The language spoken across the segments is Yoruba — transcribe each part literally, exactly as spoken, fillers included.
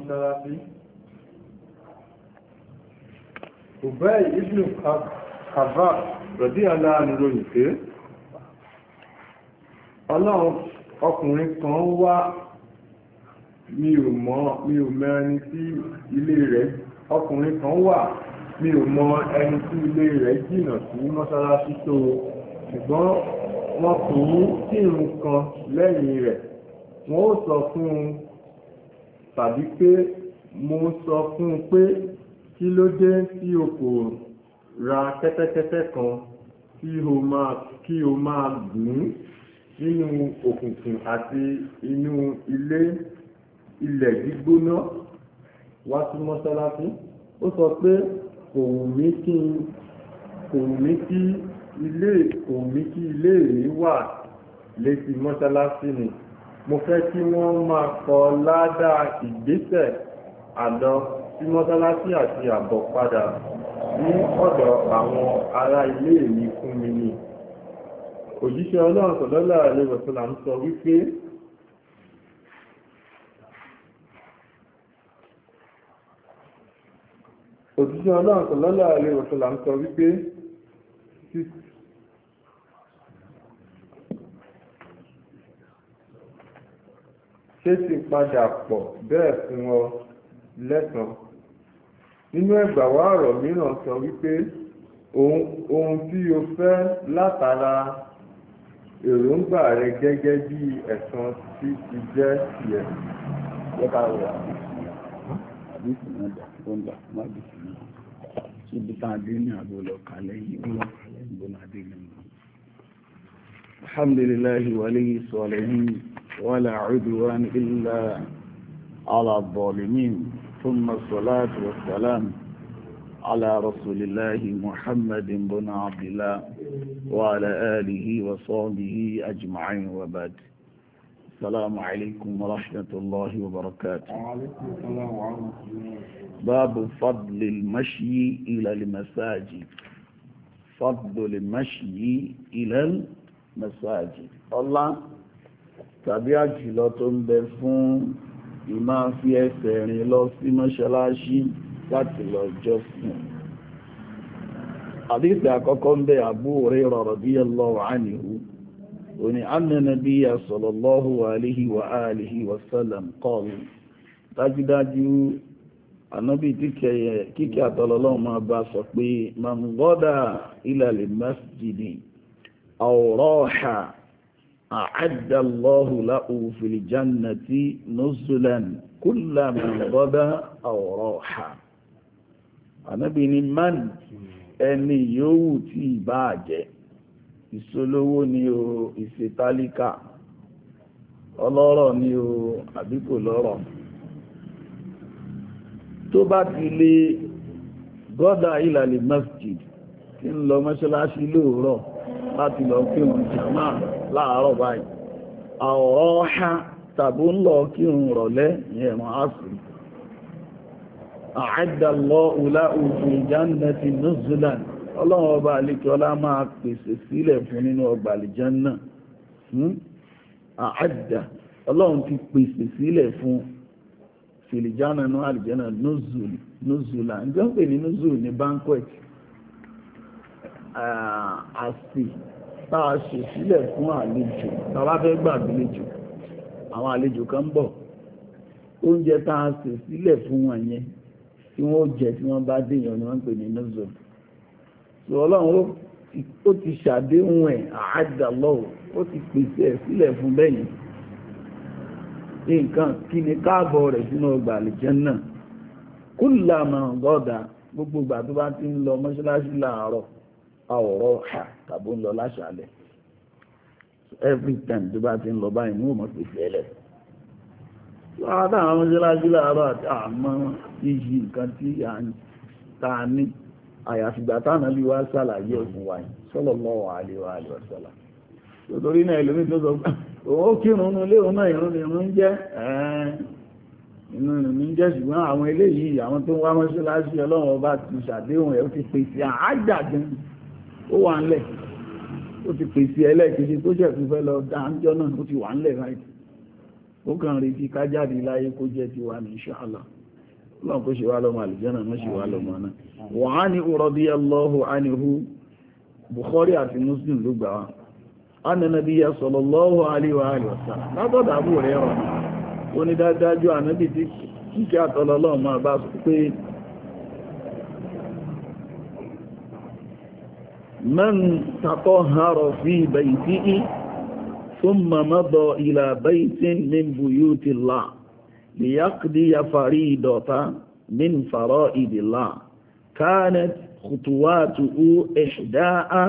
mọ́sálásí. Ubay ibn Ka'b radiyallahu anhu ròyìn pé ọlọ́run ọkùnrin kan wá, mi ò mọ̀ mi ò mọ̀ ẹni tí ilé rẹ̀ ọkùnrin kan wà mi ò mọ̀ ẹni tí ilé rẹ̀ jìnnà sí mọ́sálásí tó, ṣùgbọ́n wọn kò ní kírun kan lẹ́yìn rẹ̀. Wọ́n ó sọ fún un tàbí pé mo sọ fún un pé kí ló dé tí o kò ra kẹ́tẹ́kẹ́tẹ́ kan kí o máa kí o máa gùn nínú òkùnkùn àti inú ilé ilẹ̀ gbígbóná wá sí mọ́sálásí. Ó sọ pé kò wù mí kí kò wù mí kí ilé kò wù mí kí ilé mi wà létí mọ́sálásí ni. Mo fẹ́ kí wọ́n máa kọ ládàá ìgbésẹ̀ àlọ sí mọ́sálásí àti àbọ̀ padà ní ọ̀dọ̀ àwọn ará ilé mi fún mi ni. Òjíṣẹ́ Ọlọ́run sallallahu alaihi wasallam sọ wípé Òjíṣẹ́ Ọlọ́run sallallahu alaihi wasallam sọ wípé ṣé ti padà pọ̀ bẹ́ẹ̀ fún ọ lẹ́san. Nínú ẹgbàwá ọ̀rọ̀ mìíràn sọ wípé ohun tí o fẹ́ látara èròǹgbà rẹ gẹ́gẹ́ bí ẹ̀san tí ti jẹ́ tiẹ̀. Lẹ́ka rẹ̀ àbísí náà dà ó ń dà má bìsí náà. Ibi tá a dé ní àbò lọ kàlẹ́ yìí ó lọ kàlẹ́ ìbò náà dé lẹ́nu. Alhamdulillahi waliyyi salihin wala udwan illa ala zalimin. Thumma salatu wassalam على رسول الله محمد بن عبد الله وعلى آله وصحبه أجمعين وبعد. السلام عليكم ورحمة الله وبركاته. وعليكم السلام ورحمة الله. باب فضل المشي إلى المساجد. فضل المشي إلى المساجد. الله tàbí àjùlọ tó ń bẹ fún ìmáa fi ẹsẹ̀ rìn lọ sí mọ́ṣáláṣí láti lọ jọ́sìn. Hadith àkọ́kọ́ ń bẹ Abu Hurairah radiyallahu anhu òní anna nabiyya sallallahu alayhi wa alihi wa sallam qala dájúdájú ànábì kíkẹ́ àtọ́lọ́lọ́ máa bá sọ pé man ghada ila al-masjidi aw raha a'adda Allahu lahu fil jannati nuzulan kullama ghada aw raha. Ànábì ní man ẹni yòówù tí ìbá jẹ́ ìṣolówó ni o, ìṣetálíkà, ọlọ́rọ̀ ni o àbí kò lọ́rọ̀, tó bá ti lè gọ́dà ìlàlẹ̀ masjid tí ń lọ mọ́ṣáláṣí lóòrọ̀ láti lọ kírun jàmá láàárọ̀ báyìí, àwọ̀rọ̀ ọ̀há tàbí ń lọ kírun rọ̀lẹ́ ìyẹn ìrun àsìrì, أعد الله له في الجنة نزلا ọlọ́run ọba àlekẹ́ ọlá máa pèsè sílẹ̀ fún nínú ọgbà àlìjánà. àádà ọlọ́run ti pèsè sílẹ̀ fún fìlìjánà ní àlìjánà nùzùlà ǹjẹ́ ń pè ní nùzùl ní banquet, àsè tá a ṣe sílẹ̀ fún àlejò tá a bá fẹ́ gbàgbélejò, àwọn àlejò kan ń bọ̀, oúnjẹ tá a ṣe sílẹ̀ fún wọn yẹn tí wọ́n jẹ tí wọ́n bá déyàn ni wọ́n ń pè ní nùzùl. So ọlọ́run ó ti ṣàdéhùn ẹ̀ àádàlọ́wọ́, ó ti pèsè ẹ̀ sílẹ̀ fún bẹ́yìn nǹkan kí ni káàbọ̀ rẹ̀ sínú ọgbà àlìjánnà. kullama gọ́dà gbogbo ìgbà tó bá ti ń lọ mọ́ṣáláṣí láàárọ̀ àwọ̀rọ̀ ọ̀hà tàbí ń lọ láṣàlẹ̀, every time tó bá ti ń lọ báyìí ní òmò pèsè ẹlẹ̀. Láàárọ̀ mọ́ṣáláṣí láàárọ̀ àti àmọ́ yíyí nǹkan tí à ń ta ní àyàfìgbà táwọn bí wá sàlàyé ọ̀fún wáyé sallallahu alaihi wa sallam. Torí náà ìlú tó sọ ó kírun ní ilé òun náà ìrún ni ìrún jẹ́ inú ìrún jẹ́ ṣùgbọ́n àwọn eléyìí àwọn tó ń wá mọ́ṣáláṣí ọlọ́run ọba ti ṣàdéhùn ẹ̀ ó ti pèsè àájàdín ó wà ńlẹ̀, ó ti pèsè ẹlẹ́ẹ̀kejì tó jẹ́ tó fẹ́ lọ dáńjọ́ náà ó ti wà ńlẹ̀ ráìtì, ó kàn retí ká jáde láyé kó jẹ́ tiwa ní insha Allah. lọ́n kó ṣe wá lọ́mọ àlùjànnà mọ́ ṣe wá lọ́mọ náà wa anhu radiyallahu anhu Bukhari àti Muslim ló gbà wá anna nabiyya sallallahu alaihi wa alihi wasallam látọ̀dọ̀ Abu Hurairah ó ní dájú ànábì tí kíkẹ́ àtọ́lọ́lọ́ máa bá sọ pé man tatahhara fi baytihi thumma mada ila baytin min buyutillah liyaqdiya faridatan min fara'idillah kanat khutuwatuhu ihda'a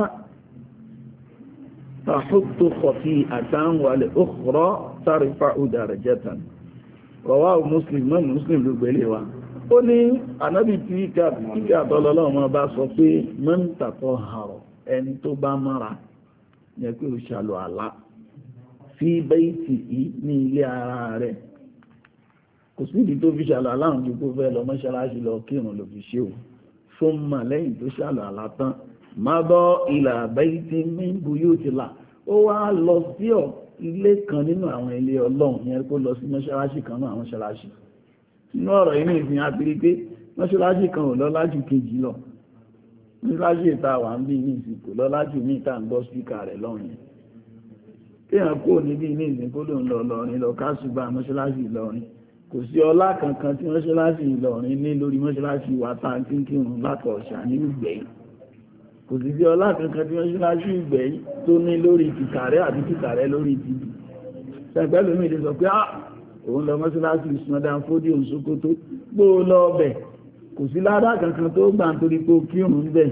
tahuttu khati'atan wal ukhra tarfa'u darajatan rawahu Muslim mọ́ Muslim ló gbélé wa ó ní ànábì tí kíkẹ́ àtọ́lọ́lọ́ ma bá sọ pé man tatahhara ẹni tó bá mọ́ra yẹ pé ó ṣàlọ́ àlá fi baytihi ní ilé ara rẹ̀ kò sí ìdí tó fi ṣàlọ́ àlá òun ju kó fẹ́ lọ mọ́ṣáláṣí lọ kírun ló fi ṣe ò fún mọ̀ lẹ́yìn tó ṣàlọ́ àlá tán mada ila baytin min buyutillah ó wá lọ sí ọ̀ ilé kan nínú àwọn ilé ọlọ́run yẹn kó lọ sí mọ́ṣáláṣí kan náà àwọn mọ́ṣáláṣí inú ọ̀rọ̀ inú ìsìn àbírí pé mọ́ṣáláṣí kan ò lọ́lájú kejì lọ mọ́ṣáláṣí ìta wà ń bí ní ìsìn kò lọ́lájú ní ìta ń gbọ́ spíkà rẹ̀ lọ́rùn yẹn kéèyàn kó níbi ní ìsìn kó ló ń lọ lọ́rin lọ káṣùgbà mọ́ṣáláṣí Ìlọrin kò sí ọlá kankan tí mọ́ṣáláṣí Ìlọrin ní lórí mọ́ṣáláṣí wa tá ń kínkírun látọ̀ ọ̀ṣà ní ìgbẹ̀yìn kò sí sí ọlá kankan tí mọ́ṣáláṣí ìgbẹ̀yìn tó ní lórí tìkàrẹ́ àbí tìkàrẹ́ lórí tìbí ṣẹ̀gbẹ́lú mi lè sọ pé ah òun lọ mọ́ṣáláṣí ìsúnmọ́dá fódí òǹsókótó gbó lọ bẹ̀ kò sí ládá kankan tó gbà nítorí pé kírun bẹ̀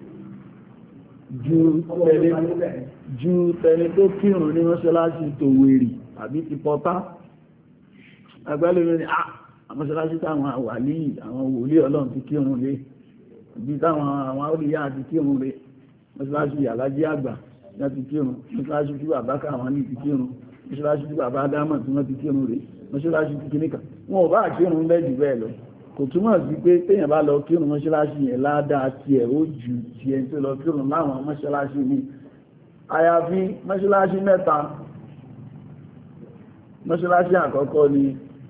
ju tẹni tó kírun ní mọ́ṣáláṣí Tòwèrì àbí ti Pọ́tá ẹgbẹ́lú mi ni ah mọ́ṣáláṣí táwọn wàlí àwọn wòlíì Ọlọ́run ti kírun lé bí táwọn àwọn olùyá àti kírun rẹ̀ mọ́ṣáláṣí Alájí Àgbà láti kírun mọ́ṣáláṣí tí bàbá káwọn ní ti kírun mọ́ṣáláṣí tí bàbá Ádámọ̀ tí wọ́n ti kírun rẹ̀ mọ́ṣáláṣí ti kìníkà wọn ò bá kírun lẹ́jù bẹ́ẹ̀ lọ kò túmọ̀ sí pé téèyàn bá lọ kírun mọ́ṣáláṣí yẹn ládàá tiẹ̀ ó ju tiẹ̀ tó lọ kírun láwọn mọ́ṣáláṣí ní àyàfi mọ́ṣáláṣí mẹ́ta mọ́ṣáláṣí àkọ́kọ́ ni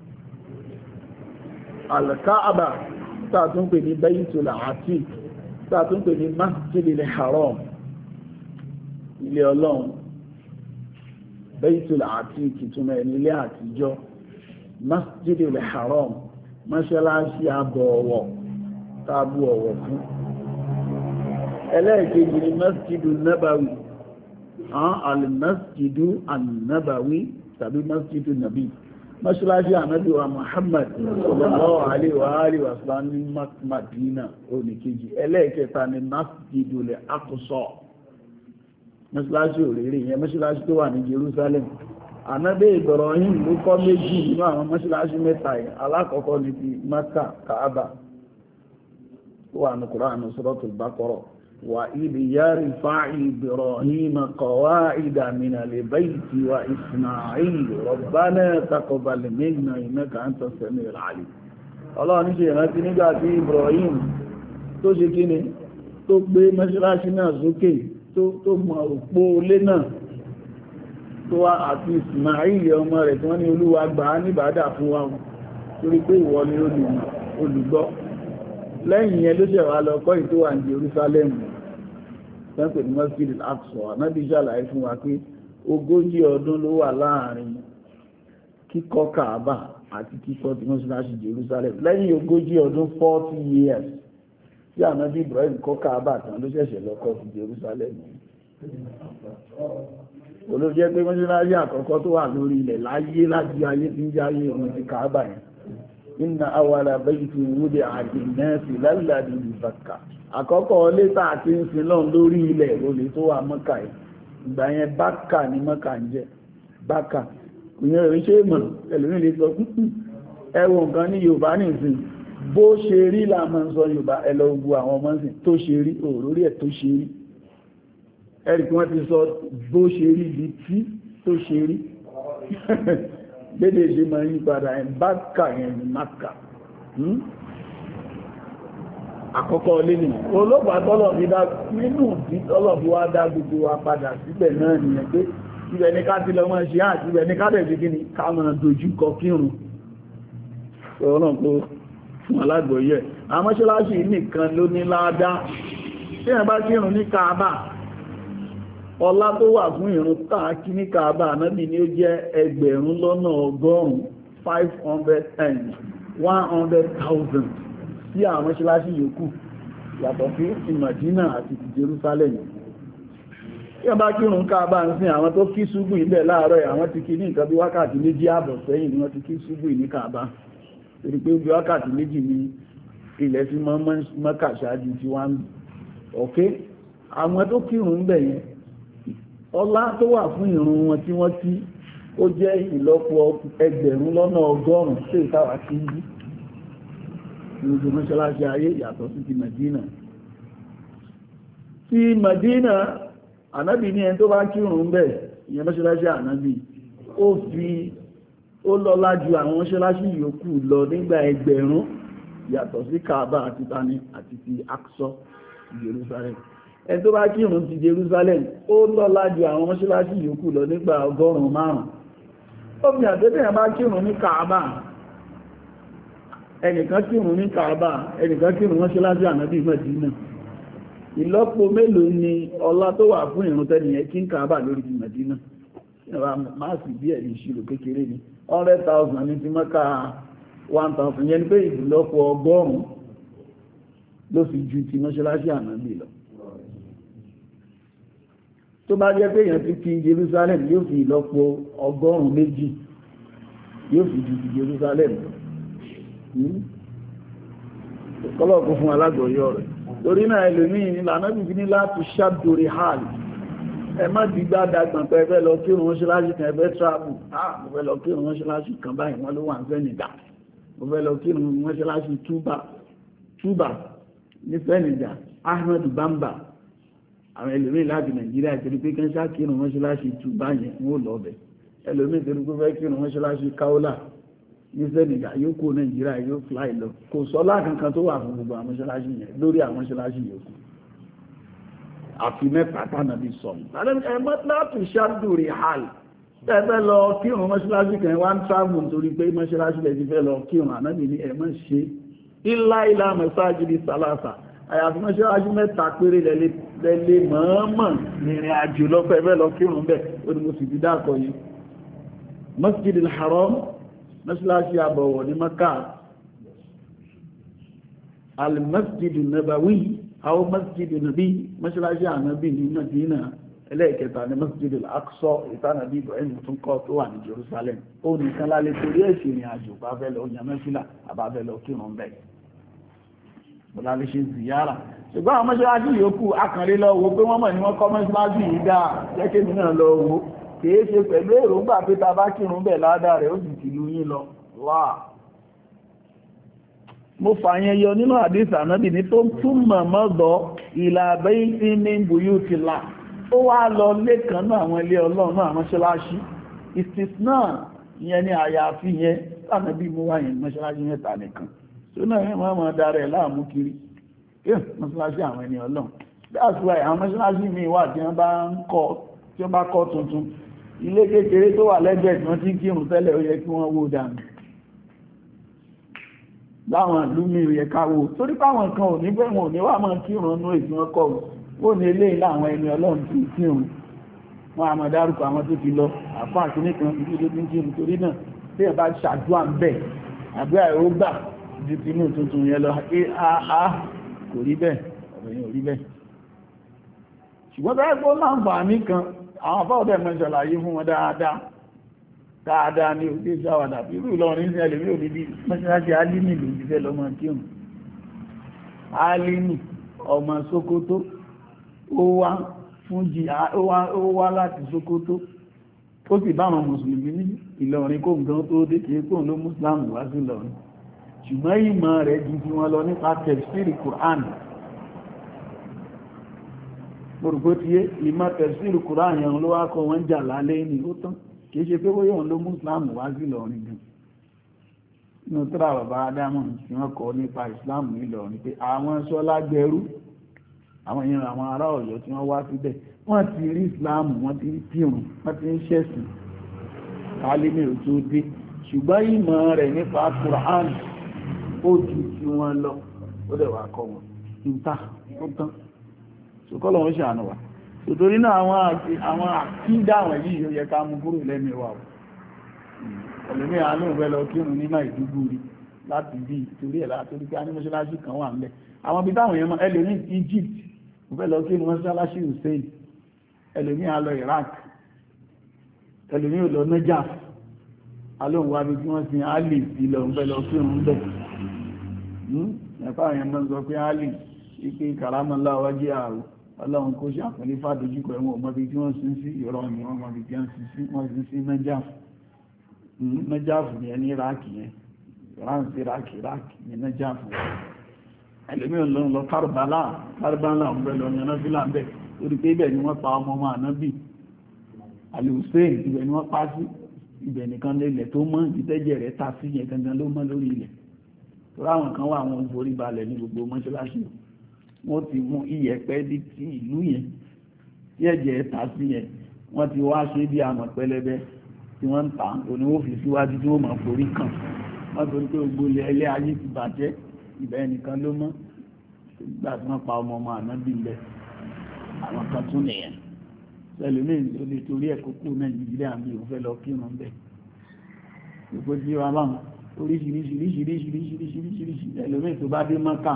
Al-Kaaba tààtún pè ní Baytul Atiq tààtún pè ní Masjidil Haram ilé Ọlọ́run Baytul Atiq ìtumọ̀ ẹni ilé àtijọ́ Masjidil Haram mọ́ṣáláṣí àbọ̀ọ̀wọ̀ tàbí ọ̀wọ̀ fún ẹlẹ́ẹ̀kejì ni Masjidu Nabawi al-Masjidu an-Nabawi tàbí Masjidu Nabi mọ́ṣáláṣí ànábì wa Muhammad sallallahu alaihi wa alihi wa sallam ní Madina oníkejì ẹlẹ́ẹ̀kẹta ni Masjidul Aqsa mọ́ṣáláṣí òrèrè yẹn mọ́ṣáláṣí tó wà ní Jerusalem ànábì Ibrahim ló kọ́ méjì nínú àwọn mọ́ṣáláṣí mẹ́ta yẹn alákọ̀ọ́kọ́ ní ti Maka Kaaba tó wà ní Kùránì Suratul Baqara wa idh yarfa'u Ibrahima qawa'ida minal bayti wa Isma'il rabbana taqabbal minna innaka antas sami'ul 'alim Ọlọ́run ní ṣe ìrántí nígbà tí Ibrahim tó ṣe kíni tó gbé mọ́ṣáláṣí náà sókè tó mọ òpó ilé náà tó wá àti Ismail ọmọ rẹ̀ tí wọ́n ní Olúwa gbà á níbàdà fún wa torí pé ìwọ ni olùgbọ́ lẹ́yìn yẹn ló ṣẹ̀wà lọ kọ́ ìtò wà ní Jerusalem pẹ́pẹ̀ ní Masjid al-Aqsa Ànábì ṣàlàyé fún wa pé ogójì ọdún ló wà láàrin kíkọ́ Kaaba àti kíkọ́ tí mọ́ṣáláṣí Jerusalem lẹ́yìn ogójì ọdún forty years tí Ànábì Ibrahim kọ́ Kaaba tán ló ṣẹ̀ṣẹ̀ lọ kọ́ ti Jerusalem olóòjẹ́ pé mọ́ṣáláṣí àkọ́kọ́ tó wà lórí ilẹ̀ láyé láti ayé tí ń jáyé ohun ti Kaaba yẹn inna awala bayti wudi'a lin-nasi lalladhi bi Bakka àkọ́kọ́ lẹ́tà àti ń sin lọ́n lórí ilẹ̀ olè tó wà Mọ́kà yìí ìgbà yẹn Bakka ní Mọ́kà ń jẹ́ Bakka ìyẹn rẹ̀ ṣe mọ̀ ẹlòmí lè sọ púpù ẹwọ nǹkan ní Yorùbá nìsín bó ṣe rí láàmọ́ ń sọ Yorùbá ẹlọ ogun àwọn ọmọ sí tó ṣe rí òrórí ẹ̀ tó ṣe rí ẹ̀rì kí wọ́n ti sọ bó ṣe rí ibi tí tó ṣe rí gbédè ṣe máa yí padà ẹ̀ Bakka yẹn ní Mọ́kà àkọ́kọ́ ilé ni olóògbà tọ́lọ̀ fi dá nínú tí tọ́lọ̀ fi wá dá gbogbo wa padà síbẹ̀ náà nìyẹn pé ibẹ̀ ní ká ti lọ mọ́ ṣe àti ibẹ̀ ní ká dẹ̀ sí kí ni ká máa dojú kọ kírun ọlọ́run kó fún alágbòye àwọn mọ́ṣáláṣí nìkan ló ní láádá tí ẹ bá kírun ní Kaaba ọlá tó wà fún ìrun tààkí ní Kaaba Ànábì ni ó jẹ́ ẹgbẹ̀rún lọ́nà ọgọ́rùn-ún five hundred and one hundred thousand sí àwọn mọ́ṣáláṣí yòókù yàtọ̀ sí ti Mádínà àti ti Jerusalem tí ẹ bá kírun Kaaba ń sin àwọn tó kí ṣubú ilẹ̀ láàárọ̀ àwọn ti kí ní nǹkan bí wákàtí méjì àbọ̀ sẹ́yìn ni wọ́n ti kí ṣubú ní Kaaba torí pé bí wákàtí méjì ní ilẹ̀ tí mọ́ Mẹ́kà ṣáájú tí wọ́n ń ọ̀kẹ́ àwọn tó kírun ń bẹ̀ yẹn ọlá tó wà fún ìrun wọn tí wọ́n kí ó jẹ́ ìlọ́po ẹgbẹ̀rún lọ́nà ọgọ́rùn-ún sí ìtawà tí ń bí gbogbo mọ́ṣáláṣí ayé yàtọ̀ sí ti Mádínà ti Mádínà Ànábì ní ẹni tó bá kírun ń bẹ̀ ìyẹn mọ́ṣáláṣí Ànábì ó fi ó lọ́lá ju àwọn mọ́ṣáláṣí yòókù lọ nígbà ẹgbẹ̀rún yàtọ̀ sí Kaaba àti tani àti ti Aqsa Jerusalem ẹni tó bá kírun ti Jerusalem ó lọ́lá ju àwọn mọ́ṣáláṣí yòókù lọ nígbà ọgọ́rùn-ún márùn-ún ó fi àtẹ́tẹ́ yẹn bá kírun ní Kaaba ẹnìkan kírun ní Kaaba ẹnìkan kírun mọ́ṣáláṣí Ànábì Mádínà ìlọ́po mélòó ni ọlá tó wà fún ìrun tẹ́nìyẹn kí ń Kaaba lórí ti Mádínà máa sì bí ẹ̀rí ìṣirò kékeré ni one hundred thousand ní ti Mẹ́kà one thousand yẹn ni pé ìlọ́po ọgọ́rùn-ún ló fi ju ti mọ́ṣáláṣí Ànábì lọ tó bá jẹ́ pé èèyàn ti kí Jerusalem yóò fi ìlọ́po ọgọ́rùn-ún méjì yóò fi ju ti Jerusalem kọ́lọ̀kú fún alágbọ̀yọ́ rẹ̀ torí náà ẹlòmíì nílànà bíbí ní láti ṣàdórí hàlì ẹ má dìgbà dàgbọ̀n pé ẹfẹ́ lọ kírun mọ́ṣáláṣí kan ẹfẹ́ travel ah mo fẹ́ lọ kírun mọ́ṣáláṣí kan báyìí wọ́n ló wà ń Fẹ́nìdà mo fẹ́ lọ kírun mọ́ṣáláṣí túbà túbà ní Fẹ́nìdà Ahmed Bamba àwọn ẹlòmíì láti Nàìjíríà torí pé kí n ṣá kírun mọ́ṣáláṣí túbà yẹn wọ́n lọ bẹ̀ ẹlòmíì torí pé fẹ́ kírun mọ́ṣáláṣí Kaula ní Fẹ́nìdà yóò kó Nàìjíríà yóò fly lọ kò sọ́lá kankan tó wà fún gbogbo àwọn mọ́ṣáláṣí yẹn lórí àwọn mọ́ṣáláṣí yòókù àfi mẹ́ta tánàbí sọ̀mù. ẹmọ́ láti ṣàdúrí hàl tẹ́fẹ́ lọ kírun mọ́ṣáláṣí kan wá ń travel nítorí pé mọ́ṣáláṣí lẹ́ ti fẹ́ lọ kírun ànábì ní ẹmọ́ ṣe ilá ilá mẹ́sáàjìdì sàlásà àyàfi mọ́ṣáláṣí mẹ́ta péré lẹ́lẹ́ mọ́ọ́mọ̀ nìrìn àjò lọ́fẹ́ fẹ́ lọ kírun bẹ́ẹ̀ ó ní mo sì ti dákọ̀ yìí Masjidil Haram mọ́ṣáláṣí àbọ̀wọ̀ ní Mẹ́kà al-Masjidun Nabawi àwọn masjidu nabi mọ́ṣáláṣí ànábì ní Madina ẹlẹ́ẹ̀kẹta ní masjidu al-Aqsa ìtànàbí Ibrahim tún kọ́ tó wà ní Jerusalem ó nìkan lálẹ́ torí ẹ̀sì ìrìn àjò bá fẹ́ lọ yàmẹ́fìlà àbáfẹ́ lọ kírun bẹ́ẹ̀ bọ́lá lè ṣe ziyara ṣùgbọ́n àwọn mọ́ṣáláṣí yòókù akànlé lọ wo pé wọ́n mọ̀ ní wọ́n kọ́ mọ́ṣáláṣí yìí dáa jẹ́kẹ́ mi náà lọ wo kìí ṣe pẹ̀lú èròǹgbà pé ta bá kírun bẹ́ẹ̀ ládàá rẹ̀ ó sì ti lu yín lọ wá mo fàyẹn yọ nínú àdísà náàbì ní tó tún mọ̀mọ́dọ̀ ìlà bayti min buyutillah ó wá lọ lẹ́kan náà àwọn ilé Ọlọ́run náà mọ́ṣáláṣí istisna ìyẹn ni àyàfi yẹn tánàbí mú wáyé mọ́ṣáláṣí mẹ́ta nìkan tó náà yẹn mọ́ darẹ̀ láàmú kiri mọ́ṣáláṣí àwọn ẹni Ọlọ́run that's why àwọn mọ́ṣáláṣí mi wà tí wọ́n bá ń kọ́ tí wọ́n bá kọ́ tuntun ilé kékeré tó wà lẹ́gbẹ̀ẹ́ tí wọ́n ti ń kírun tẹ́lẹ̀ ó yẹ kí wọ́n wó dànù láwọn ìlúmí rẹ̀ káwò torí páwọn kan ò ní bẹ́ẹ̀ wọn ò ní wà máa kírun ní èsì wọn kọ̀ ó ní ilé láwọn ẹni Ọlọ́run tí kírun wọn a máa dárúkọ àwọn tó ti lọ àfáà kí nìkan ìdílé tí ń kírun torí náà tí ẹ bá ṣàdúrà ń bẹ̀ àdúrà ẹ̀ ó gbà ju tinú tuntun yẹn lọ àá kò rí bẹ́ẹ̀ ọ̀rọ̀ yẹn ò rí bẹ́ẹ̀ ṣùgbọ́n bẹ́ẹ̀ gbọ́ láǹfààní kan àwọn afáwọ̀dẹ̀ mọ́ ṣàlàyé fún wọn dáadáa dáadáa ní òdé ìṣàwàdà irú Ìlọrin sí ẹlẹ́mí ò ní bí mọ́ṣáláṣí alímì ló ti fẹ́ lọ́mọ kírun alímì ọmọ Sókótó ó wá fún jí ó wá láti Sókótó ó sì bá àwọn mùsùlùmí ní Ìlọrin kó nǹkan tó dé kìí kóhùn ló mùsùlùmí wá sí Ìlọrin ṣùgbọ́n ìmọ̀ rẹ̀ ju ti wọn lọ nípa tẹ̀síìrì Qur'an gbogbo tí ìmọ̀ tẹ̀síìrì Qur'an yẹn ló wá kọ wọn jà lálẹ́ ní ó tán kìí ṣe pé bóyá òun ló mùsùlùmí wá sí Ìlọrin gan inú tírà bàbá Adámọ̀ tí wọ́n kọ nípa Islam ní Ìlọrin pé àwọn Ṣọlá gbẹrú àwọn èèyàn àwọn ará Ọ̀yọ́ tí wọ́n wá síbẹ̀ wọ́n ti rí Islam wọ́n ti rí kírun wọ́n ti ń ṣẹ̀sìn kálímì ò tó dé ṣùgbọ́n ìmọ̀ rẹ̀ nípa Quran ó ju tí wọ́n lọ ó dẹ̀ wà kọ́ wọn níta ó tán ṣùkọ́lọ̀ wọ́n ṣàánú wa tòtòrí náà àwọn àkídà àwọn yìí yóò yẹ ká mú kúrò lẹ́mẹ̀wà ọ̀lẹ́mí àánú ìfẹ́ lọ kírun ní Maiduguri láti bí torí ẹ̀ látorí pé a ní mọ́ṣáláṣí kan wà ńlẹ̀ àwọn ibi táwọn èèyàn ẹlòmí Egypt ìfẹ́ lọ kírun mọ́ṣáláṣí Hussein ẹlòmí á lọ Iraq ẹlòmí ò lọ Najaf alóhùn wa bí wọ́n sin Ali sí lọ ìfẹ́ lọ kírun bẹ̀ ẹ̀fà èèyàn mọ́ sọ pé Ali ike karamallah wájí àrùn ọlọ́run kó ṣàpẹẹlẹ fàdójúkọ ẹ̀wọ̀n ọmọbi tí wọ́n sin sí ìrọ̀ ni wọ́n mọ̀bí tí wọ́n sin sí Najaf Najaf ní ẹni Iraq yẹn Iran sí Iraq Iraq ní Najaf ẹlẹ́mí ọlọ́run lọ Karbala Karbala ọ̀bẹ lọ yànnà fílà bẹ́ẹ̀ lórí pé ibẹ̀ ni wọ́n pa ọmọ ọmọ ànábì Ali Hussein ibẹ̀ ni wọ́n pa sí ibẹ̀ nìkan lélẹ̀ tó mọ́ ìtẹ́jẹ̀ rẹ̀ ta sí yẹn gangan ló mọ́ lórí ilẹ̀ tó ráwọn kan wà wọn forí balẹ̀ ní gbogbo mọ́ṣáláṣí wọ́n ti mú iyẹ̀pẹ̀ dí ti ìlú yẹn tí ẹ̀jẹ̀ ẹ̀ta sí yẹn wọ́n ti wá ṣe bí àmọ̀ pẹlẹbẹ tí wọ́n ń tà oníwó fi síwájú tí wọ́n máa forí kàn wọ́n torí pé gbogbo ilé ayé ti bàjẹ́ ibẹ̀ nìkan ló mọ́ gbà tí wọ́n pa ọmọ ọmọ ànábì lẹ̀ àwọn kan tún nìyẹn ẹlòmíì ló lè torí ẹ̀ kókó Nàìjíríà bí òun fẹ́ lọ kírun bẹ́ẹ̀ gbogbo tí wọ́n bá wọn oríṣiríṣiríṣiríṣiríṣiríṣiríṣi ẹlòmíì tó bá dé Mọ́kà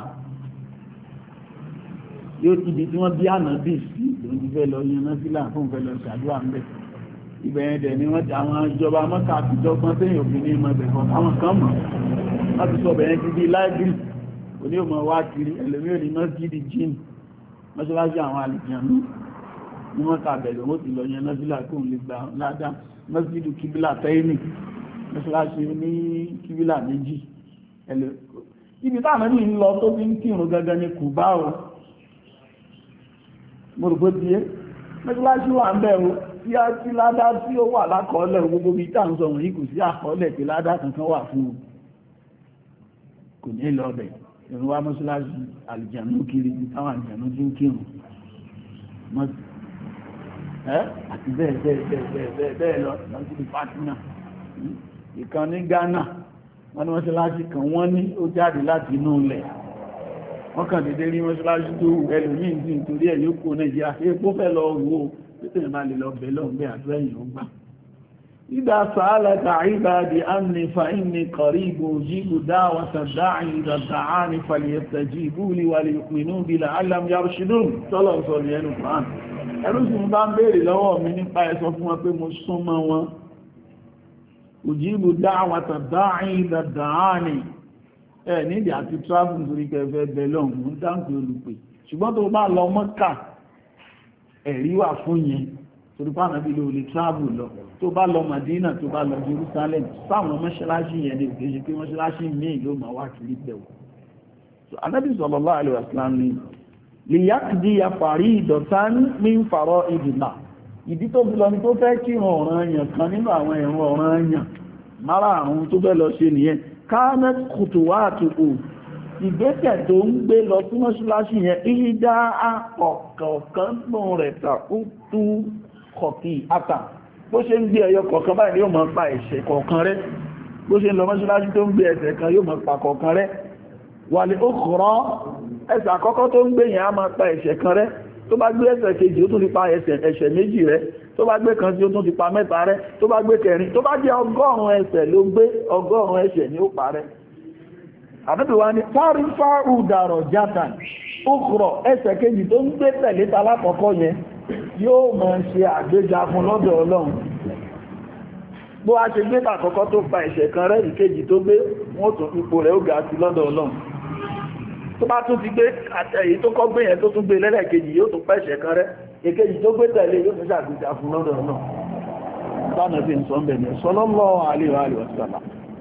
yóò ti di tí wọ́n bí ànábì sí ìlú ti fẹ́ lọ yan náfílà fún fẹ́ lọ ṣàdúrà ń bẹ̀ ibẹ̀yẹn dẹ̀ ni wọ́n ti àwọn ìjọba Mọ́kà àtijọ́ kan tẹ́yìn òfin ní ìmọ̀ ẹ̀bẹ̀ kan àwọn kan mọ̀ wọ́n ti sọ bẹ̀yẹn ti di láìbírì òní òmọ̀ wá kiri ẹlòmí ò ní mọ́sídì jíìn mọ́ṣáláṣí àwọn àlùjànnú ní Mọ́kà bẹ̀rẹ̀ wọ́n ti lọ yan náfílà kó lè gbà ládá mọ́sídì kíbílà tẹ́yìn mọ́ṣáláṣí ní kíbílà méjì ibi táwọn ní lọ tó fi ń kírun gangan ní Kùbá o mo rò bó ti yé mẹ́tíláṣí wà ń bẹ̀rù tí a ti ládá tí ó wà lákọọ́lẹ̀ gbogbo bí tá ń sọ wọ̀nyí kò sí àkọọ́lẹ̀ tí ládá kankan wà fún un kò ní lọ bẹ̀ ìrún wá mọ́ṣáláṣí àlùjànnú kiri táwọn àlùjànnú tí ń kírun àti bẹ́ẹ̀ bẹ́ẹ̀ bẹ́ẹ̀ bẹ́ẹ̀ bẹ́ẹ̀ lọ lọ́sí di Fatima ìkan ní Ghana wọ́n ní mọ́ṣáláṣí kan wọ́n ní ó jáde láti inú ilẹ̀ wọ́n kàn dédé rí mọ́ṣáláṣí tó ẹlòmí ìdí nítorí ẹ̀ yóò kó Nàìjíríà epo fẹ́ lọ wo pẹ́tẹ̀ máa lè lọ bẹ̀ lọ́gbẹ́ àdúrẹ́yìn ó gbà. ìdá sa'alaka ibadi anni fa inni qaribun ujibu da'wata da'i idha da'ani falyastajibu li wa liyu'minu bi la'allahum yarshudun tọ́lọ̀ sọ ní ẹnu fàn. ẹrú sì ń bá ń béèrè lọ́wọ́ mi nípa ẹ sọ fún wọn pé mo súnmọ́ wọn ujibu da'wata da'i idha da'ani ẹ nídìí àti travel nítorí kẹfẹ́ belong ń dáǹkì olùpè ṣùgbọ́n tó bá lọ Mọ́kà ẹ̀rí wà fún yẹn torí pàánà bí ló lè travel lọ tó bá lọ Madina tó bá lọ Jerusalem sáwọn mọ́ṣáláṣí yẹn ní ìgbésẹ̀ pé mọ́ṣáláṣí míì ló máa wá kiri bẹ̀wò so Ànábì sallallahu alaihi wasallam ni liyaqdi ya faridatan min fara'idillah ìdí tó fi lọ ni tó fẹ́ kírun ọ̀ranyàn kan nínú àwọn ìrun ọ̀ranyàn márààrún tó fẹ́ lọ ṣe nìyẹn kánẹ́t kùtùwàtùkù ìgbésẹ̀ tó ń gbé lọ sí mọ́ṣáláṣí yẹn ìdá àkọ̀kọ̀ọ̀kan gbọ́n rẹ̀ tàkútù kọ̀kì àtà bó ṣe ń gbé ẹyọ kọ̀ọ̀kan báyìí yóò máa pa ẹ̀ṣẹ̀ kọ̀ọ̀kan rẹ̀ bó ṣe ń lọ mọ́ṣáláṣí tó ń gbé ẹsẹ̀ kan yóò máa pa kọ̀ọ̀kan rẹ̀ wàlẹ̀ ó kọ̀rọ̀ ẹsẹ̀ àkọ́kọ́ tó ń gbé yẹn á máa pa ẹ̀ṣẹ̀ kan rẹ̀ tó bá gbé ẹsẹ̀ kejì ó tún ti pa ẹ̀ṣẹ̀ méjì rẹ̀ tó bá gbé kan sí ó tún ti pa mẹ́ta rẹ̀ tó bá gbé kẹrin tó bá jẹ́ ọgọ́rùn-ún ẹsẹ̀ ló gbé ọgọ́rùn-ún ẹsẹ̀ ni ó parẹ́ àbẹ́bẹ̀wá ní fárí fáàrù dàrọ̀ játàn ó kọ̀rọ̀ ẹsẹ̀ kejì tó ń gbé tẹ̀lé ta lákọ̀ọ́kọ́ yẹn yóò máa ṣe àgbéga fún lọ́dọ̀ Ọlọ́run bó a ṣe gbé tàkọ́kọ́ tó pa ẹ̀ṣẹ̀ kan rẹ̀ ìkejì tó gbé wọ́n tún ipò rẹ̀ ó ga sí lọ́dọ̀ Ọlọ́run tó bá tún ti gbé èyí tó kọ́ gbé yẹn tó tún gbé lẹ́lẹ́kejì yóò tún pa ẹ̀ṣẹ̀ kan rẹ̀ ìkejì tó gbé tẹ̀lé yóò tún ṣàgbéga fún lọ́dọ̀ Ọlọ́run bánà bí n sọ bẹ̀rẹ̀ sallallahu alaihi wa sallam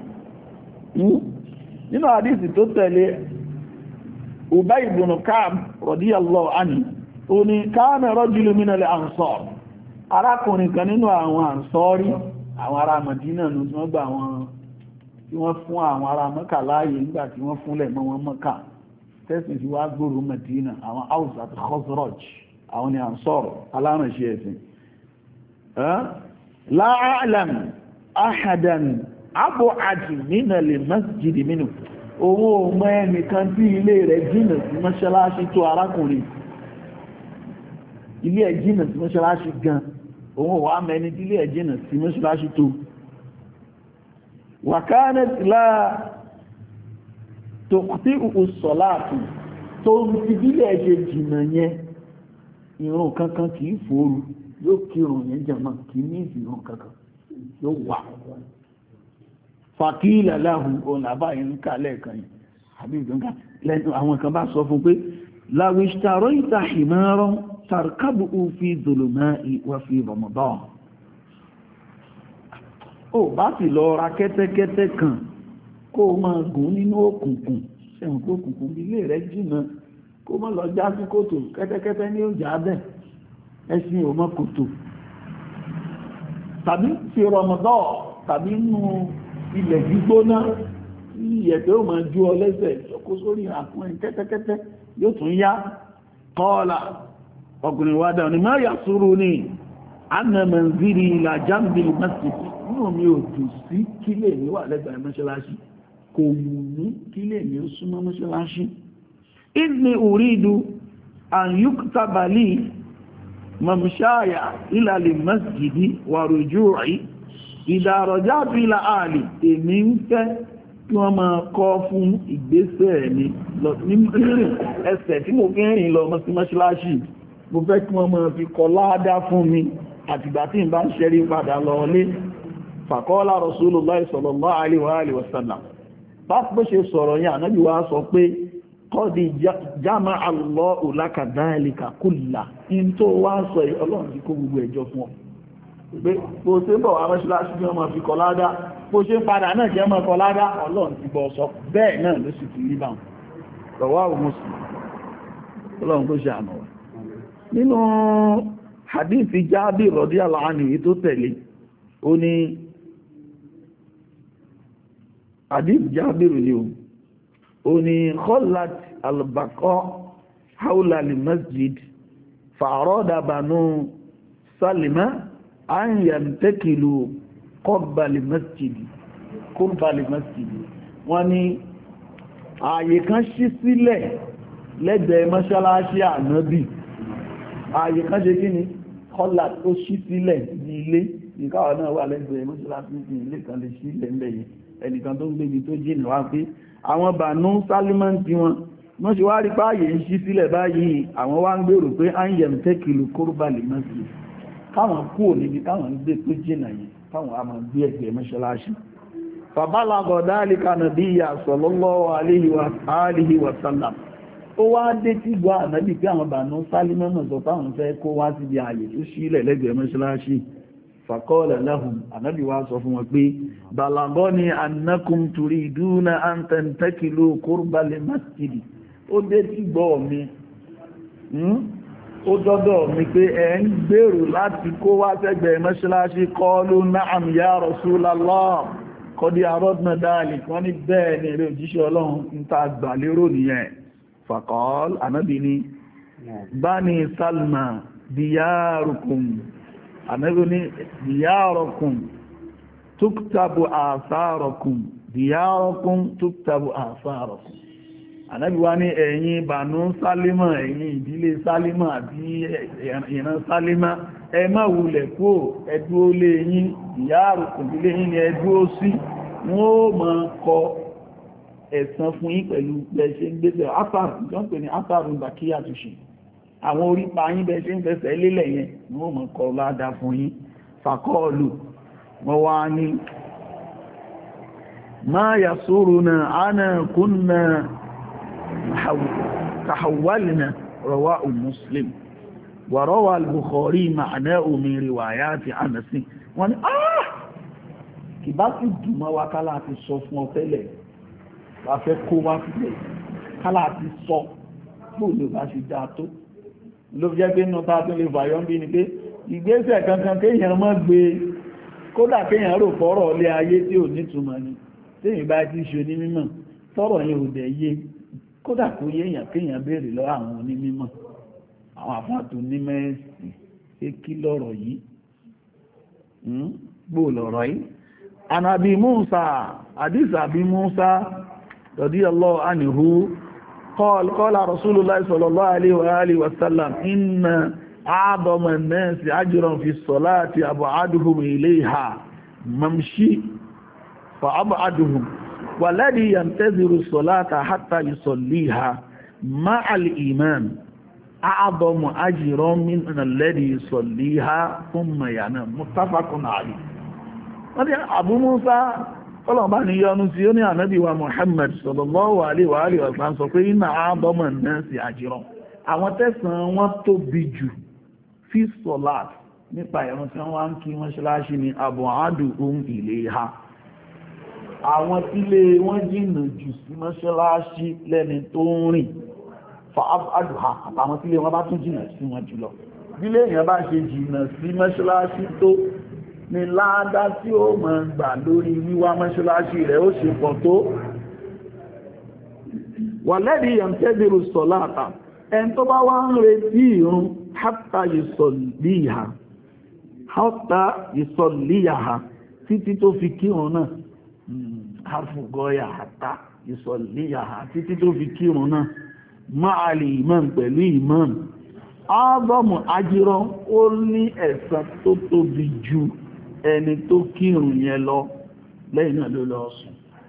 nínú àdísì tó tẹ̀lé Ubay ibn Ka'b radiyallahu anhu ó ní kana rajulun minal ansar arákùnrin kan nínú àwọn Ansari àwọn ará Madina nù tí wọ́n gbà wọn tí wọ́n fún àwọn ará Mẹ́kà láàyè nígbà tí wọ́n fúnlẹ̀ mọ́ wọn Mẹ́kà tẹ́sì sí wá gbòrò Madina àwọn Aws àti Khazraj àwọn ni Ansar alárànṣẹ́ ẹ̀sìn la a'lam ahadan abu'ad min al-masjid minhu òun ò mọ ẹnìkan tí ilé rẹ̀ jìnà sí mọ́ṣáláṣí tó arákùnrin ilé ẹ̀ jìnà sí mọ́ṣáláṣí gan òun ò wá mẹ́ni tí ilé ẹ̀ jìnà sí mọ́ṣáláṣí tó wàkánẹ́tì láà tó tí òsọ̀láàtù tó ti bílẹ̀ ṣe jìnà yẹn ìrun kankan kìí fòoru yóò kírun yẹn jàmá kìí ní ìrun kankan yóò wà fàkílà láhùn òun àbá yẹn ń kà lẹ́ẹ̀kan yìí àbí ìgbọ́nká lẹ́nu àwọn kan bá sọ fún pé láwìṣtàrọ́ ìta ìmọ̀ràn tàrkábù fi zòlùmọ́ ìwà fi Ramadan ó bá sì lọ ra kẹ́tẹ́kẹ́tẹ́ kan kó o máa gùn nínú òkùnkùn ṣẹ̀wọ̀n kó òkùnkùn ilé rẹ̀ jìnnà kó má lọ já sí kòtò kẹ́tẹ́kẹ́tẹ́ ní òjà bẹ́ẹ̀ ẹṣin ò mọ kòtò tàbí fi Ramadan tàbí nínú ilẹ̀ gbígbóná ìyẹ̀pẹ̀ ò máa ju ọ lẹ́sẹ̀ kó sórí àkùnrin kẹ́tẹ́kẹ́tẹ́ yóò tún yá kọ́ọ̀lá ọkùnrin wádà ní máa yà sùúrù ní anàmẹ̀nzírí ìlà jambi masjid nínú mi ò jù sí kílẹ̀ ní wà lẹ́gbẹ̀ẹ́ mọ́ṣáláṣí kò wù ní kílẹ̀ ní ó súnmọ́ mọ́ṣáláṣí inni uridu an yuktaba li mamshaya ila li masjidi wa ruju'i idha raja'tu ila ahli èmi ń fẹ́ kí wọ́n máa kọ́ fún ìgbésẹ̀ mi lọ ní rírìn ẹsẹ̀ tí mo fi ń rìn lọ sí mọ́ṣáláṣí mo fẹ́ kí wọ́n máa fi kọ ládá fún mi àtìgbà tí n bá ń ṣẹ́rí padà lọ lé fàkọ́lá Rasulullah sallallahu alaihi wa sallam bá bó ṣe sọ̀rọ̀ yẹn ànábì wá sọ pé qad jama'a Allahu laka dhalika kulla in tó wá sọ Ọlọ́run ti kó gbogbo ẹjọ́ fún ọ pé bó ṣe bọ̀ wá mọ́ṣáláṣí tí wọ́n máa fi kọ ládá bó ṣe padà náà jẹ́ mọ́ kọ ládá Ọlọ́run ti bọ́ sọ bẹ́ẹ̀ náà ló sì ti rí báwọn Rawahu Muslim Ọlọ́run tó ṣe àmọ́ wa nínú hadithi Jabir radiyallahu anhu tó tẹ̀lé ó ní hadith Jabir ni ó ní khallat al-baqa hawla al-masjid fa'arada banu Salima an yantakilu qurba al-masjid qurba al-masjid wọ́n ní ààyè kan ṣí sílẹ̀ lẹ́gbẹ̀ẹ́ mọ́ṣáláṣí Ànábì ààyè kan ṣe kí ni kọ́lá tó ṣí sílẹ̀ ní ilé nìkáwà náà wà lẹ́gbẹ̀ẹ́ mọ́ṣáláṣí ní ilé kan lè ṣí ilẹ̀ ńlẹ̀ yìí ẹnìkan tó ń gbébi tó jìnà wá pé àwọn Banu Salman tí wọn wọ́n ṣe wá rí páàyè ń ṣí sílẹ̀ báyìí àwọn wá ń gbèrò pé áńyẹ̀m tẹ́kìlù kórúbà lè mọ́ sí káwọn kúrò níbi káwọn ń gbé tó jìnà yìí káwọn a máa gbé ẹgbẹ́ mọ́ṣáláṣí fàbálàgọ̀ dhalika nabiyya sallallahu alaihi wa sallam ó wá dé tí gbọ́ ànábì pé àwọn Banu Salima náà sọ táwọn fẹ́ kó wá síbi ààyè tó sílẹ̀ lẹ́gbẹ̀ẹ́ mọ́ṣáláṣí faqala lahum ànábì wá sọ fún wọn pé balagoni annakum turiduna an tantakilu qurba li masjidi ó dé tí gbọ́ mi ó dọ́dọ̀ mi pé ẹ ń gbèrò láti kó wá sẹ́gbẹ̀ẹ́ mọ́ṣáláṣí qalu na'am ya Rasulallah qad aradna dhalik wọ́n ní bẹ́ẹ̀ ni eré òjíṣẹ́ Ọlọ́run ń ta gbà lérò nìyẹn fàkọ́l ànábì ní Bani Salma diyarukum ànábì ní diyarukum tuktabu atharakum diyarukum tuktabu atharakum ànábì wá ní ẹ̀yin Banu Salima ẹ̀yin ìdílé Salima àti ìran Salima ẹ má wulẹ̀ kó ẹdúó lé yín diyarukum ilé yín ni ẹdúó sí wọ́n ó máa kọ ẹ̀san fún yín pẹ̀lú bẹ́ẹ̀ṣẹ́ ń gbẹ́sẹ̀ átàrù jọ ń pè ní átàrù ìbàkí àtúnṣe àwọn orípa yín bẹ́ẹ̀ṣẹ́ ń fẹsẹ̀ lélẹ̀ yẹn ni wọ́n mọ̀ kọ́ ládá fún yín fàkọ́ọ̀lù wọ́n wá ní máa yà sórò náà ánà kúnnà tàhàwálìnà rawahu Muslim wà rawa al-Bukhari ma'nahu min riwayati Anas wọ́n ní ah kì bá sì dùnmọ́ wa kálá àti sọ fún ọ tẹ́lẹ̀ wà fẹ́ kó wá sílẹ̀ kálá àti sọ bóòlù bá ṣe já tó ló jẹ́ pé nínú tá tó lè fàyọ́ bí ni pé ìgbésẹ̀ kankan kéèyàn má gbé kódà kéèyàn rò fọ́rọ̀ ilé ayé tí ò nítumọ̀ ni téèyàn bá ti ṣe onímọ̀ tọ́rọ̀ yẹn ò dẹ̀ yé kódà kó yéèyàn kéèyàn béèrè lọ́wọ́ àwọn onímọ̀ àwọn àfáàtò onímẹ̀ẹ́sì pé kí lọ́rọ̀ yìí gbò lọ́rọ̀ yìí anabi Musa hadith abi Musa radiyallahu anhu قال قال رسول الله صلى الله عليه وآله وسلم إن أعظم الناس أجرا في الصلاة أبعدهم إليها ممشي فأبعدهم والذي ينتظر الصلاة حتى يصليها مع الإمام أعظم أجرا من الذي يصليها ثم ينام متفق عليه. أبو موسى ọlọ́run bá ní yọ́nú sí ó ní ànábì wa Muhammad sallallahu alaihi wa alihi wa sallam sọ pé iná àbọ́mọ̀ náà sí àjírán àwọn tẹ́sàn wọ́n tóbi jù fi sọ́láàt nípa ìran tí wọ́n wá ń kí mọ́ṣáláṣí ní àbọ̀ádù ohun ilé ha àwọn tílé wọ́n jìnnà jù sí mọ́ṣáláṣí lẹ́ni tó ń rìn fa àdùhà àtàwọn tílé wọ́n bá tún jìnnà sí wọn jùlọ bílé èèyàn bá ṣe jìnnà sí mọ́ṣáláṣí tó ni láàdá tí ó máa gbà lórí wíwá mọ́ṣáláṣí rẹ̀ ó ṣe pọ̀ tó wàlẹ́dì yàmtẹ́dìrù sọ̀láàtà ẹn tó bá wá ń retí ìrun hátà ìsọ̀líyà hátà ìsọ̀líyà títí tó fi kírun náà harfugọ́yà hátà ìsọ̀líyà títí tó fi kírun náà máa lè imam pẹ̀lú imam ábọ̀mù ajírọ́ ó ní ẹ̀san tó tóbi ju ẹni tó kírun yẹn lọ lẹ́yìn náà ló lọ sùn.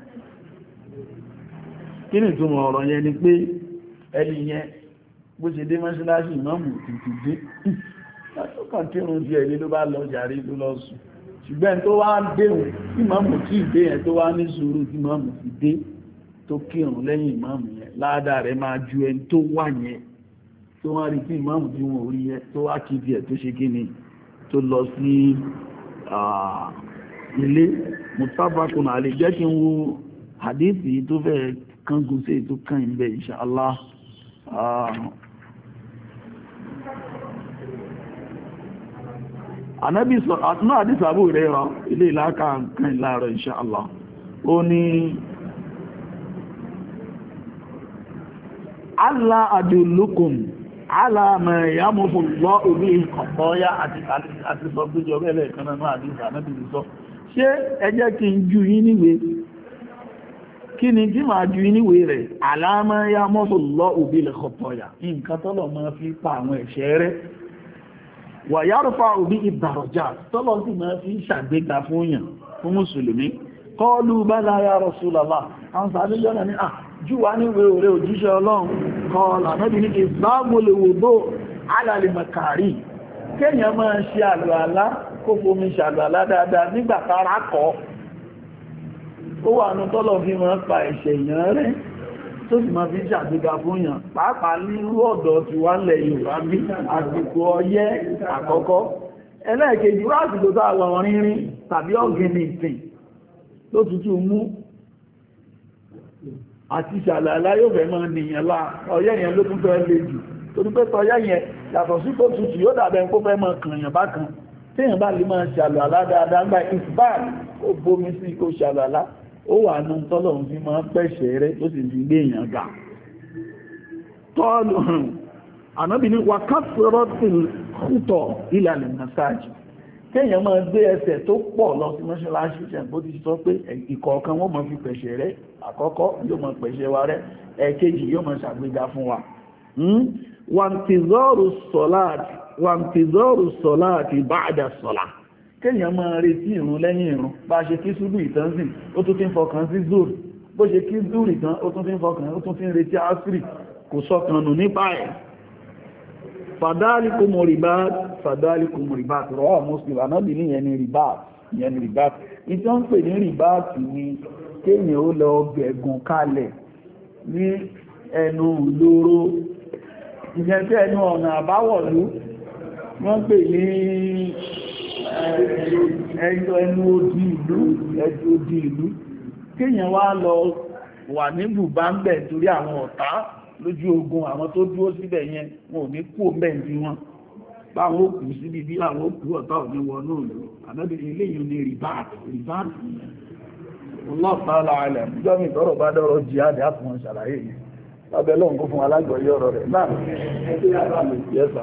Kí ni ìtumọ̀ ọ̀rọ̀ yẹn ni pé ẹni yẹn bó ṣe dé mọ́ṣáláṣí ìmáàmù tìtì dé tó kàn kírun díẹ̀ ní ló bá lọ jàrí ló lọ sùn ṣùgbọ́n tó wá déhùn tí ìmáàmù tí ìdé yẹn tó wá ní sùúrù tí ìmáàmù fi dé tó kírun lẹ́yìn ìmáàmù yẹn ládàá rẹ̀ máa ju ẹni tó wà yẹn tó wá rí tí ìmáàmù tí wọ́n rí yẹn tó wá kí díẹ̀ tó ṣe kí ni tó lọ sí ilé mutafakun alẹ́ jẹ́ kí n wo hadithi tó fẹ́ kángun sí tó kàn ìbẹ̀ insha Allah. Ànábì sọ àtúnà àdísàbò rẹ̀ rọ ilé ìlàkà kan ìlàrọ̀ insha Allah. Ó ní Allah adullukum ala ma yamuhu Allahu bihi al-khataya àti sọ pé jọ bẹ́ẹ̀ kan náà àdísà Ànábì sọ. Ṣé ẹ jẹ́ kí n ju yín níwèé kí ni tí máa ju níwé rẹ̀ àlámọ́ ya mọ́sùn lọ òbí lè kọ̀tọ̀yà nǹkan tọ́lọ̀ máa fi pa àwọn ẹ̀ṣẹ̀ rẹ̀ wà yárùfà òbí ìdàrọ̀já tọ́lọ̀ sì máa fi ṣàgbéga fún yàn fún mùsùlùmí kọlu bala ya Rasulullah àwọn sàádé jọ́nà ní à júwà níwé òré òjíṣẹ́ ọlọ́run kọlà náàbí ní ìsìláàmùlèwòdó alàlèmọ̀kàrí kéèyàn máa ṣe àlùàlá kó fomi ṣàlùàlá dáadáa nígbà tára kọ́ ó wà ní tọ́lọ̀ fi máa pa ẹ̀ṣẹ̀ èèyàn rẹ̀ tó sì máa fi ṣàgbéga fún yàn pàápàá nírú ọ̀dọ̀ tí wá lẹ̀ Yorùbá bí àsìkò ọyẹ́ àkọ́kọ́ ẹlẹ́ẹ̀kejì lásìkò tó àwọn rínrín tàbí ọ̀gẹ̀nì ìsìn tó tútù mú àti ṣàlàlá yóò fẹ́ máa nìyàn lá ọyẹ́ yẹn ló tún fẹ́ le jù torí pé tọyẹ́ yẹn yàtọ̀ sí tó tútù yóò dàbẹ̀ kó fẹ́ máa kànyàn bákan téèyàn bá lè máa ṣàlàlá dáadáa gbá ìfbáà ó bomi sí kó ṣàlàlá ó wà ní tọ́lọ̀ fi máa pẹ̀ṣẹ̀ rẹ̀ tó sì fi gbé èèyàn gà tọ́lù ànábì ní wàkásírọ́tì kútọ̀ ìlànà masáàjì kéèyàn máa gbé ẹsẹ̀ tó pọ̀ lọ sí mọ́ṣáláṣí ṣẹ̀bó ti sọ pé ìkọ̀ọ̀kan wọ́n máa fi pẹ̀ṣẹ̀ rẹ̀ àkọ́kọ́ yóò máa pẹ̀ṣẹ̀ wa rẹ̀ ẹ̀kejì yóò máa ṣàgbéga fún wa wàntìzọ́rù sọ̀láàtì báàdà sọ̀lá kéèyàn máa retí ìrun lẹ́yìn ìrun bá ṣe kí ṣubú ìtànsì ó tún ti ń fọkàn sí zoro bó ṣe kí zoro ìtàn ó tún ti ń fọkàn ó tún ti ń retí asiri kò sọkànnù nípa ẹ̀ fàdálìkù mọ̀ ribat fàdálìkù mọ̀ ribat rọ́ọ̀ Muslim anábì ní ìyẹn ni ribat ìyẹn ni ribat ìtí wọ́n ń pè ní ribat ni kéèyàn ó lọ gẹ̀gùn kalẹ̀ ní ẹnu lóró ìyẹn tí ẹnu ọ̀nà àbáwọ̀lú wọ́n pè ní ẹjọ́ ẹnu odi ìlú ẹjọ́ odi ìlú kéèyàn wá lọ wà ní bùbá ń bẹ̀ torí àwọn ọ̀tá lójú ogun àwọn tó dúró síbẹ̀ yẹn wọn ò ní kú mẹ́ǹdí wọn báwọn ó kù síbi bí àwọn ó kú ọ̀tá ò ní wọn náà lò ànábì eléyìí ní ribat ribat ọlọ́pàá alẹ́ jọ́mì tọ́rọ̀ bá dọ́rọ̀ jihad àfihàn ṣàlàyé yìí lábẹ́ lọ́n kó fún alágbọ̀yé ọ̀rọ̀ rẹ̀ náà yẹ́sà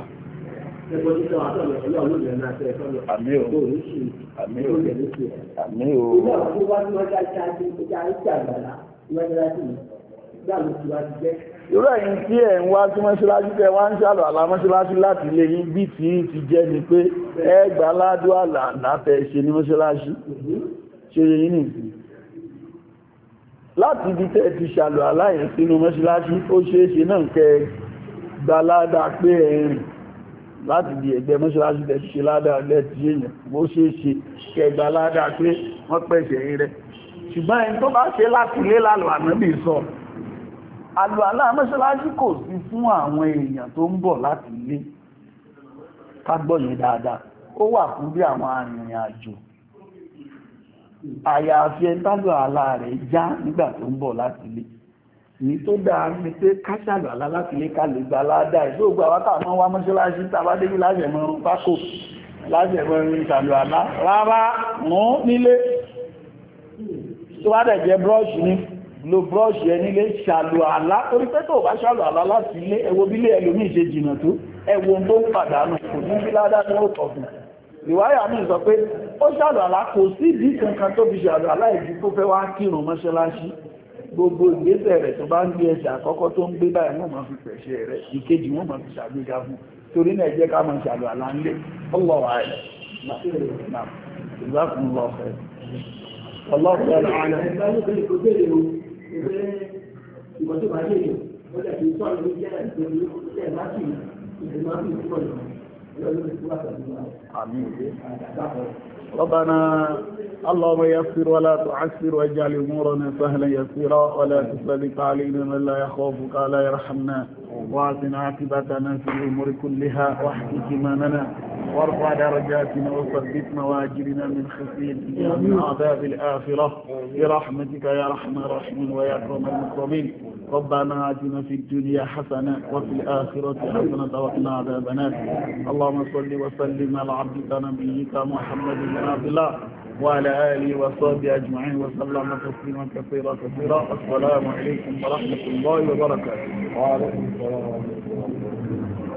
àmì ò àmì ò àmì ò irú ẹ̀yin tí ẹ̀ ń wá sí mọ́ṣáláṣí tẹ́ wá ń ṣàlọ̀ àlá mọ́ṣáláṣí láti lè yín bí tí ti jẹ́ ni pé ẹ gbà ládùú àlà látẹ̀ ṣe ní mọ́ṣáláṣí ṣe yìí nìsí láti ibi tẹ́ ti ṣàlọ̀ àlá yẹn sínú mọ́ṣáláṣí ó ṣeé ṣe náà kẹ́ gbà ládàá pé ẹ̀rìn láti di ẹgbẹ́ mọ́ṣáláṣí tẹ́ ti ṣe ládàá lẹ́tí èèyàn bó ṣeé ṣe kẹ́ gbà ládàá pé wọ́n pẹ̀ṣẹ̀ rẹ̀ ṣùgbọ́n ẹni tó bá ṣe láti lé lálọ́ ànábì sọ àlùwàlá mọ́ṣáláṣí kò sí fún àwọn èèyàn tó ń bọ̀ láti ilé kágbọ́yìn dáadáa ó wà fún bí àwọn arìnrìn àjò àyàfi ẹni tálùwàlá rẹ̀ já nígbà tó ń bọ̀ láti ilé ní tó dáa ní pé káṣàlùwàlá láti ilé ká lè gba aládá ẹ̀ tó gba wátà mọ́ wá mọ́ṣáláṣí tàbádébí láṣẹ̀mọ́rún pákó láṣẹ̀mọ́rún ìṣàlùwàlá rárá mọ́ nílé tó wá dẹ̀ jẹ́ búrọ́ọ̀ṣì ní lo brọ́ọ̀ṣì ẹni lè ṣàlù àlá torí pé tó bá ṣàlù àlá láti ilé ẹwọ bílé ẹlòmí ṣe jìnà tó ẹwọ tó ń pàdánù kò ní bí ládá ní ó tọ̀gùn ìwáyà mi sọ pé ó ṣàlù àlá kò sí ìdí kankan tó fi ṣàlù àlá ìdí tó fẹ́ wá kírun mọ́ṣáláṣí gbogbo ìgbésẹ̀ rẹ̀ tó bá ń gbé ẹsẹ̀ àkọ́kọ́ tó ń gbé báyìí wọ́n máa fi pẹ̀ṣẹ̀ rẹ̀ ìkejì wọ́n máa fi ṣàgbéga fún torí náà jẹ́ ká máa ṣàlù àlá ńlé ọlọ́wà rẹ̀ ìgbà fún lọ́fẹ̀ẹ́ ọlọ́fẹ̀ẹ́ lọ́wọ́ ìwọ̀n tó bá lè yọ ó lè fi sọ́ọ̀lù ní jẹ́ ìpinnu ilẹ̀ máàkì ìgbìmọ̀ àti ìtumọ̀ lọ lọ́dún tó wà pẹ̀lú wa. àmín. ربنا اللهم يسر ولا تعسر واجعل امورنا سهلا يسيرا ولا تسلط علينا من لا يخافك ولا يرحمنا واعطنا عاقبتنا في الامور كلها واحفظ ايماننا وارفع درجاتنا وثبتنا واجرنا من خزي من عذاب الاخره برحمتك يا ارحم الراحمين ويا اكرم المكرمين. ربنا آتنا في الدنيا حسنة وفي الآخرة حسنة وقنا عذاب النار. اللهم صل وسلم على عبدك نبيك محمد بن عبد الله وعلى آله وصحبه أجمعين وسلم تسليما كثيرا كثيرا. السلام عليكم ورحمة الله وبركاته. وعليكم السلام ورحمة الله.